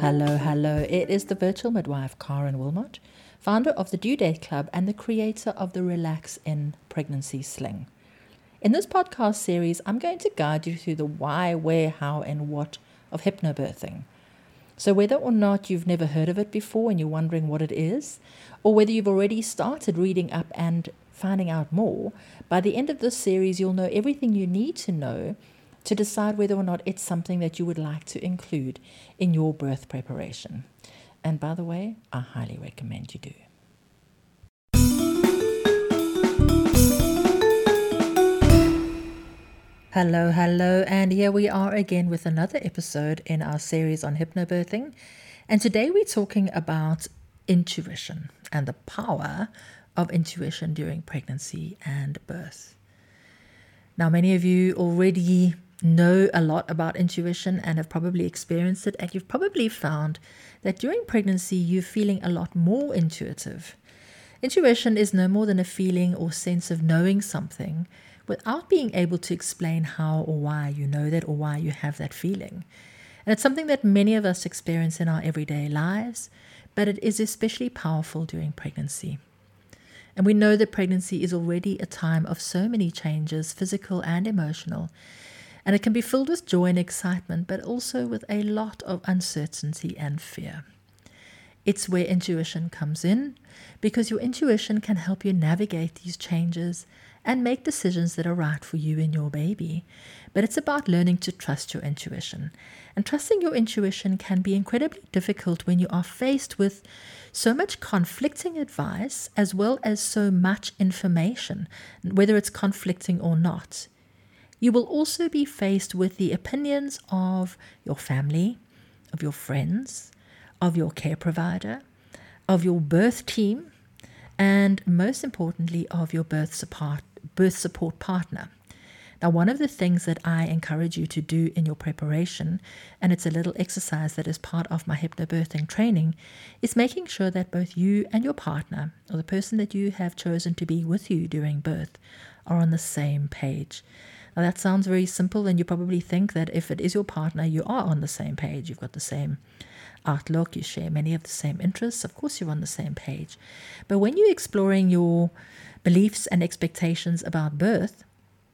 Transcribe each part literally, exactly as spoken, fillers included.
Hello, hello. It is the virtual midwife, Karen Wilmot, founder of the Due Date Club and the creator of the Relax in Pregnancy Sling. In this podcast series, I'm going to guide you through the why, where, how, and what of hypnobirthing. So whether or not you've never heard of it before and you're wondering what it is, or whether you've already started reading up and finding out more, by the end of this series, you'll know everything you need to know to decide whether or not it's something that you would like to include in your birth preparation. And by the way, I highly recommend you do. Hello, hello, and here we are again with another episode in our series on hypnobirthing. And today we're talking about intuition and the power of intuition during pregnancy and birth. Now, many of you already know a lot about intuition and have probably experienced it, and you've probably found that during pregnancy you're feeling a lot more intuitive. Intuition is no more than a feeling or sense of knowing something without being able to explain how or why you know that or why you have that feeling. And it's something that many of us experience in our everyday lives, but it is especially powerful during pregnancy. And we know that pregnancy is already a time of so many changes, physical and emotional, and it can be filled with joy and excitement, but also with a lot of uncertainty and fear. It's where intuition comes in, because your intuition can help you navigate these changes and make decisions that are right for you and your baby. But it's about learning to trust your intuition. And trusting your intuition can be incredibly difficult when you are faced with so much conflicting advice as well as so much information, whether it's conflicting or not. You will also be faced with the opinions of your family, of your friends, of your care provider, of your birth team, and most importantly, of your birth support, birth support partner. Now, one of the things that I encourage you to do in your preparation, and it's a little exercise that is part of my hypnobirthing training, is making sure that both you and your partner, or the person that you have chosen to be with you during birth, are on the same page. Now, that sounds very simple, and you probably think that if it is your partner, you are on the same page. You've got the same outlook, you share many of the same interests. Of course, you're on the same page. But when you're exploring your beliefs and expectations about birth,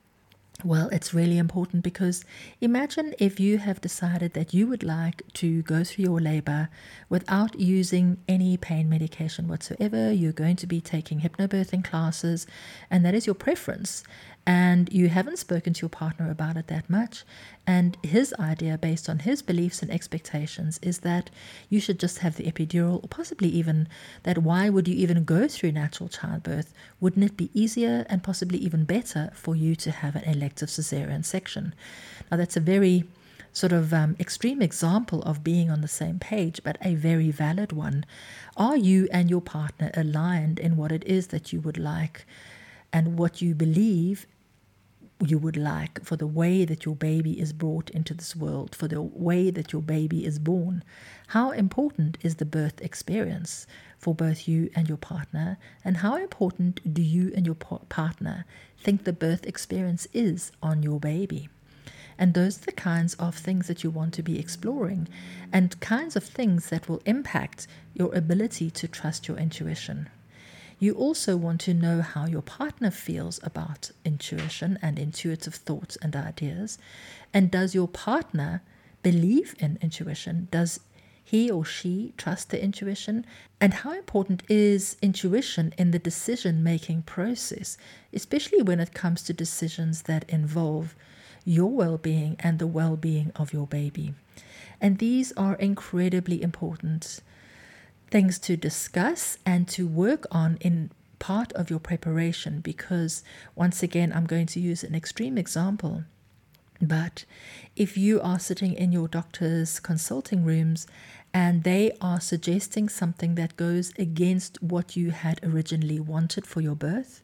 well, it's really important, because imagine if you have decided that you would like to go through your labor without using any pain medication whatsoever. You're going to be taking hypnobirthing classes, and that is your preference. And you haven't spoken to your partner about it that much. And his idea, based on his beliefs and expectations, is that you should just have the epidural, or possibly even that why would you even go through natural childbirth? Wouldn't it be easier and possibly even better for you to have an elective cesarean section? Now, that's a very sort of um, extreme example of being on the same page, but a very valid one. Are you and your partner aligned in what it is that you would like and what you believe you would like for the way that your baby is brought into this world, for the way that your baby is born? How important is the birth experience for both you and your partner? And how important do you and your partner think the birth experience is on your baby? And those are the kinds of things that you want to be exploring, and kinds of things that will impact your ability to trust your intuition. You also want to know how your partner feels about intuition and intuitive thoughts and ideas. And does your partner believe in intuition? Does he or she trust the intuition? And how important is intuition in the decision-making process, especially when it comes to decisions that involve your well-being and the well-being of your baby? And these are incredibly important things to discuss and to work on in part of your preparation, because once again, I'm going to use an extreme example. But if you are sitting in your doctor's consulting rooms and they are suggesting something that goes against what you had originally wanted for your birth,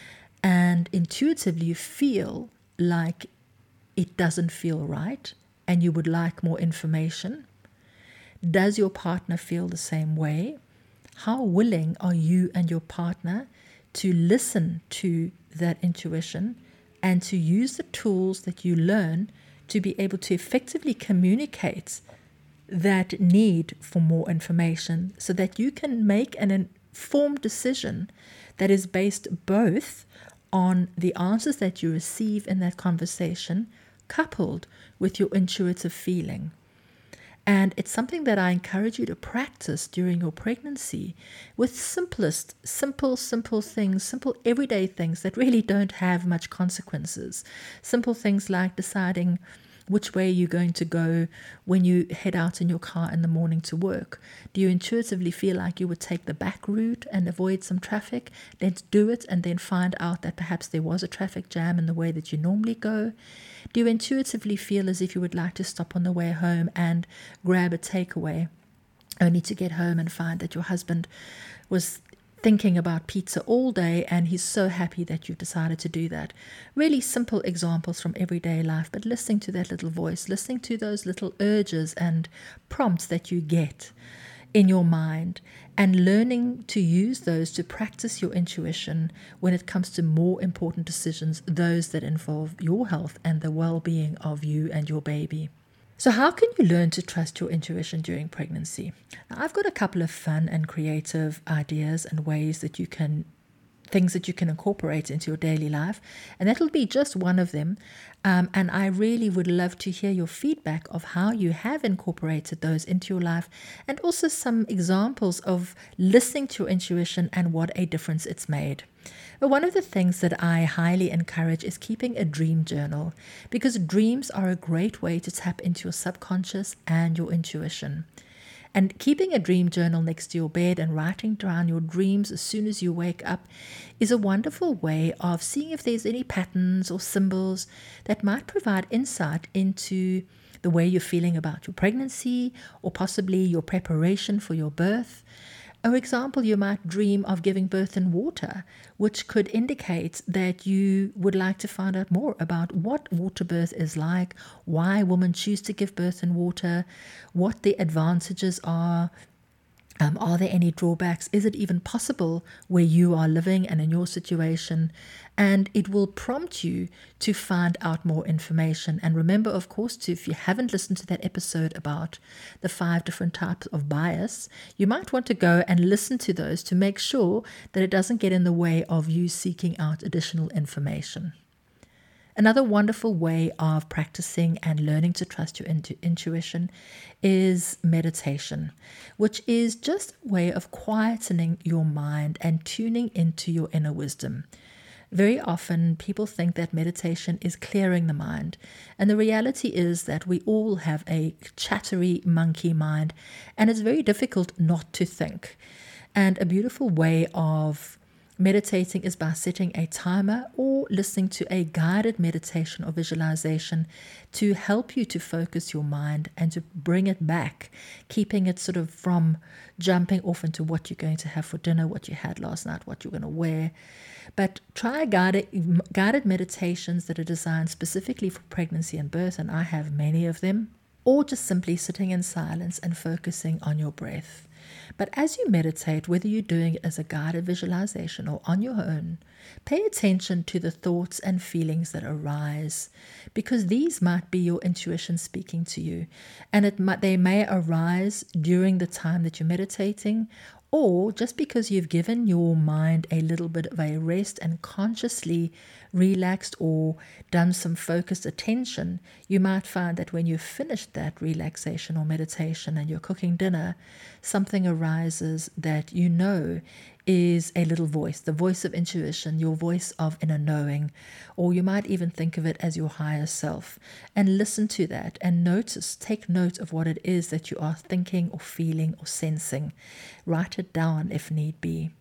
and intuitively you feel like it doesn't feel right and you would like more information, does your partner feel the same way? How willing are you and your partner to listen to that intuition and to use the tools that you learn to be able to effectively communicate that need for more information so that you can make an informed decision that is based both on the answers that you receive in that conversation, coupled with your intuitive feeling. And it's something that I encourage you to practice during your pregnancy with simplest, simple, simple things, simple everyday things that really don't have much consequences. Simple things like deciding which way you're going to go when you head out in your car in the morning to work. Do you intuitively feel like you would take the back route and avoid some traffic? Let's do it and then find out that perhaps there was a traffic jam in the way that you normally go. Do you intuitively feel as if you would like to stop on the way home and grab a takeaway, only to get home and find that your husband was thinking about pizza all day and he's so happy that you've decided to do that? Really simple examples from everyday life, but listening to that little voice, listening to those little urges and prompts that you get in your mind, and learning to use those to practice your intuition when it comes to more important decisions, those that involve your health and the well-being of you and your baby. So how can you learn to trust your intuition during pregnancy? Now, I've got a couple of fun and creative ideas and ways that you can, things that you can incorporate into your daily life, and that'll be just one of them. Um, and I really would love to hear your feedback of how you have incorporated those into your life, and also some examples of listening to your intuition and what a difference it's made. But one of the things that I highly encourage is keeping a dream journal, because dreams are a great way to tap into your subconscious and your intuition. And keeping a dream journal next to your bed and writing down your dreams as soon as you wake up is a wonderful way of seeing if there's any patterns or symbols that might provide insight into the way you're feeling about your pregnancy, or possibly your preparation for your birth. For example, you might dream of giving birth in water, which could indicate that you would like to find out more about what water birth is like, why women choose to give birth in water, what the advantages are. Um, are there any drawbacks? Is it even possible where you are living and in your situation? And it will prompt you to find out more information. And remember, of course, to, if you haven't listened to that episode about the five different types of bias, you might want to go and listen to those to make sure that it doesn't get in the way of you seeking out additional information. Another wonderful way of practicing and learning to trust your intu- intuition is meditation, which is just a way of quietening your mind and tuning into your inner wisdom. Very often people think that meditation is clearing the mind, and the reality is that we all have a chattery monkey mind, and it's very difficult not to think. And a beautiful way of meditating is by setting a timer or listening to a guided meditation or visualization to help you to focus your mind and to bring it back, keeping it sort of from jumping off into what you're going to have for dinner, what you had last night, what you're going to wear. But try guided, guided meditations that are designed specifically for pregnancy and birth, and I have many of them, or just simply sitting in silence and focusing on your breath. But as you meditate, whether you're doing it as a guided visualization or on your own, pay attention to the thoughts and feelings that arise, because these might be your intuition speaking to you, and it might, they may arise during the time that you're meditating, or just because you've given your mind a little bit of a rest and consciously relaxed or done some focused attention, you might find that when you've finished that relaxation or meditation and you're cooking dinner, something arises that you know is a little voice, the voice of intuition, your voice of inner knowing, or you might even think of it as your higher self, and listen to that and notice, take note of what it is that you are thinking or feeling or sensing. Write it down if need be.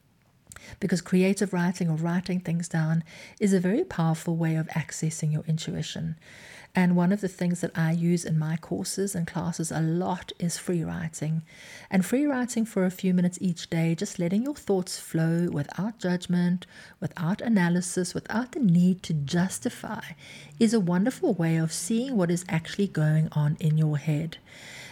Because creative writing or writing things down is a very powerful way of accessing your intuition. And one of the things that I use in my courses and classes a lot is free writing. And free writing for a few minutes each day, just letting your thoughts flow without judgment, without analysis, without the need to justify, is a wonderful way of seeing what is actually going on in your head.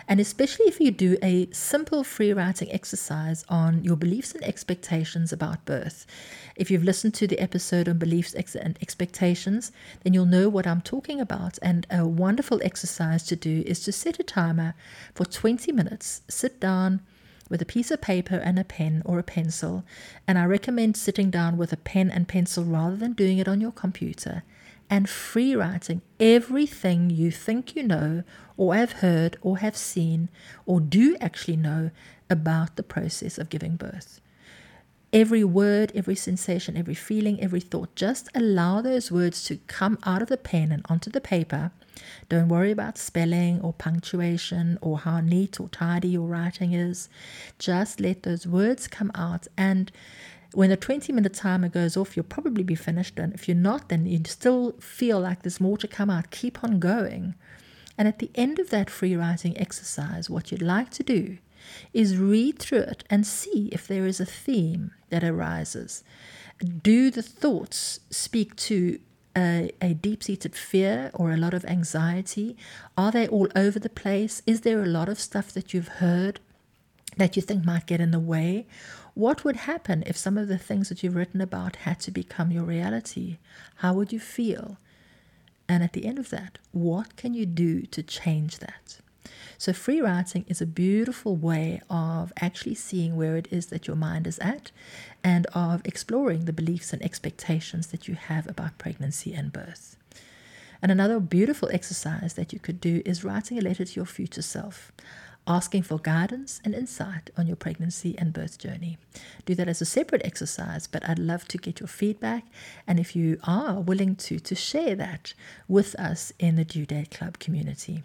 And especially if you do a simple free writing exercise on your beliefs and expectations about birth. If you've listened to the episode on beliefs and expectations, then you'll know what I'm talking about. And a wonderful exercise to do is to set a timer for twenty minutes. Sit down with a piece of paper and a pen or a pencil. And I recommend sitting down with a pen and pencil rather than doing it on your computer, and free writing everything you think you know or have heard or have seen or do actually know about the process of giving birth. Every word, every sensation, every feeling, every thought, just allow those words to come out of the pen and onto the paper. Don't worry about spelling or punctuation or how neat or tidy your writing is. Just let those words come out, and when the twenty minute timer goes off, you'll probably be finished. And if you're not, then you still feel like there's more to come out. Keep on going. And at the end of that free writing exercise, what you'd like to do is read through it and see if there is a theme that arises. Do the thoughts speak to a, a deep-seated fear or a lot of anxiety? Are they all over the place? Is there a lot of stuff that you've heard that you think might get in the way? What would happen if some of the things that you've written about had to become your reality? How would you feel? And at the end of that, what can you do to change that? So free writing is a beautiful way of actually seeing where it is that your mind is at, and of exploring the beliefs and expectations that you have about pregnancy and birth. And another beautiful exercise that you could do is writing a letter to your future self, asking for guidance and insight on your pregnancy and birth journey. Do that as a separate exercise, but I'd love to get your feedback, and if you are willing to, to share that with us in the Due Date Club community.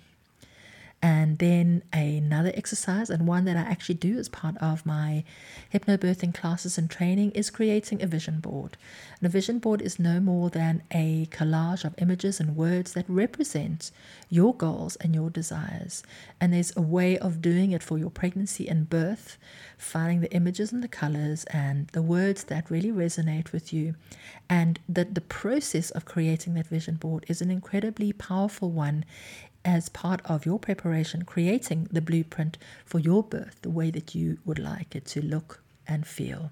And then another exercise, and one that I actually do as part of my hypnobirthing classes and training, is creating a vision board. And a vision board is no more than a collage of images and words that represent your goals and your desires. And there's a way of doing it for your pregnancy and birth, finding the images and the colors and the words that really resonate with you. And that the process of creating that vision board is an incredibly powerful one as part of your preparation, creating the blueprint for your birth, the way that you would like it to look and feel.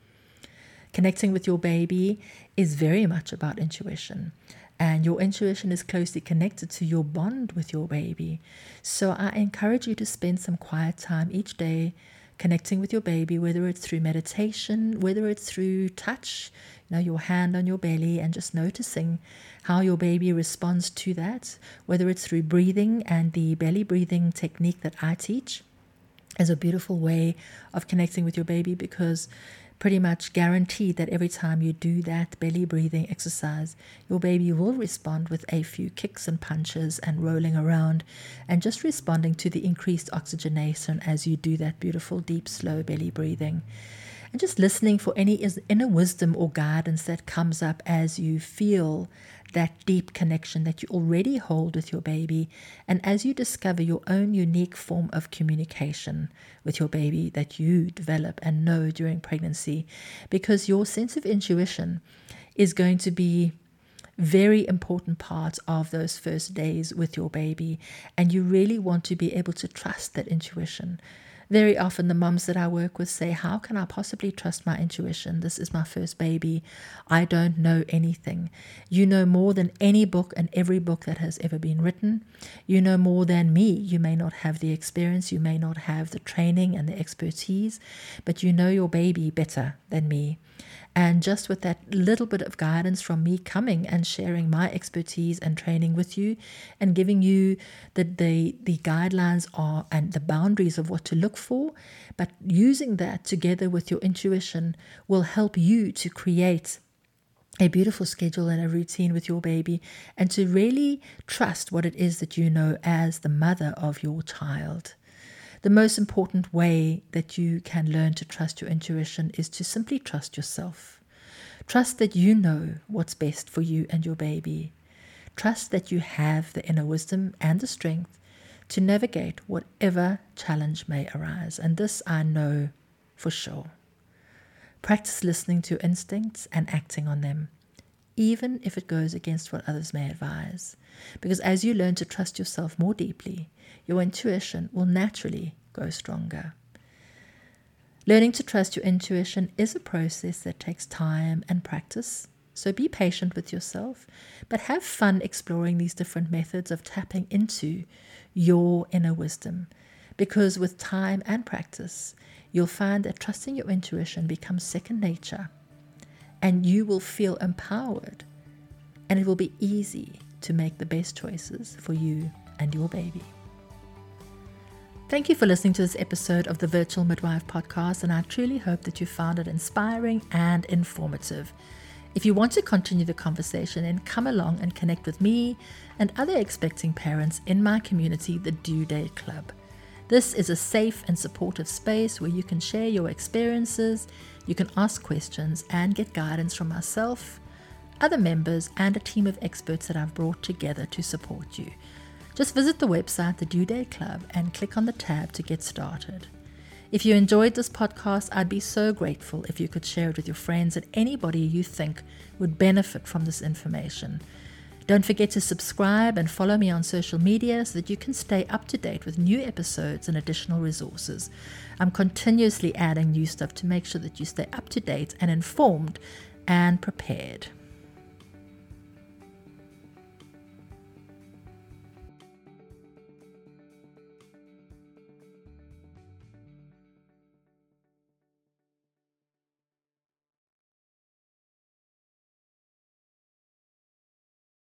Connecting with your baby is very much about intuition, and your intuition is closely connected to your bond with your baby. So I encourage you to spend some quiet time each day connecting with your baby, whether it's through meditation, whether it's through touch, you know, your hand on your belly, and just noticing how your baby responds to that, whether it's through breathing, and the belly breathing technique that I teach is a beautiful way of connecting with your baby, because pretty much guaranteed that every time you do that belly breathing exercise, your baby will respond with a few kicks and punches and rolling around, and just responding to the increased oxygenation as you do that beautiful, deep, slow belly breathing. And just listening for any inner wisdom or guidance that comes up as you feel that deep connection that you already hold with your baby, and as you discover your own unique form of communication with your baby that you develop and know during pregnancy, because your sense of intuition is going to be very important part of those first days with your baby, and you really want to be able to trust that intuition. Very often the mums that I work with say, how can I possibly trust my intuition? This is my first baby. I don't know anything. You know more than any book and every book that has ever been written. You know more than me. You may not have the experience. You may not have the training and the expertise, but you know your baby better than me. And just with that little bit of guidance from me coming and sharing my expertise and training with you, and giving you the, the, the guidelines are and the boundaries of what to look for, but using that together with your intuition will help you to create a beautiful schedule and a routine with your baby, and to really trust what it is that you know as the mother of your child. The most important way that you can learn to trust your intuition is to simply trust yourself. Trust that you know what's best for you and your baby. Trust that you have the inner wisdom and the strength to navigate whatever challenge may arise. And this I know for sure. Practice listening to your instincts and acting on them, even if it goes against what others may advise. Because as you learn to trust yourself more deeply, your intuition will naturally grow stronger. Learning to trust your intuition is a process that takes time and practice. So be patient with yourself, but have fun exploring these different methods of tapping into your inner wisdom. Because with time and practice, you'll find that trusting your intuition becomes second nature, and you will feel empowered, and it will be easy to make the best choices for you and your baby. Thank you for listening to this episode of the Virtual Midwife Podcast, and I truly hope that you found it inspiring and informative. If you want to continue the conversation, then come along and connect with me and other expecting parents in my community, the Due Date Club. This is a safe and supportive space where you can share your experiences, you can ask questions, and get guidance from myself, other members, and a team of experts that I've brought together to support you. Just visit the website, the Due Date Club, and click on the tab to get started. If you enjoyed this podcast, I'd be so grateful if you could share it with your friends and anybody you think would benefit from this information. Don't forget to subscribe and follow me on social media so that you can stay up to date with new episodes and additional resources. I'm continuously adding new stuff to make sure that you stay up to date and informed and prepared.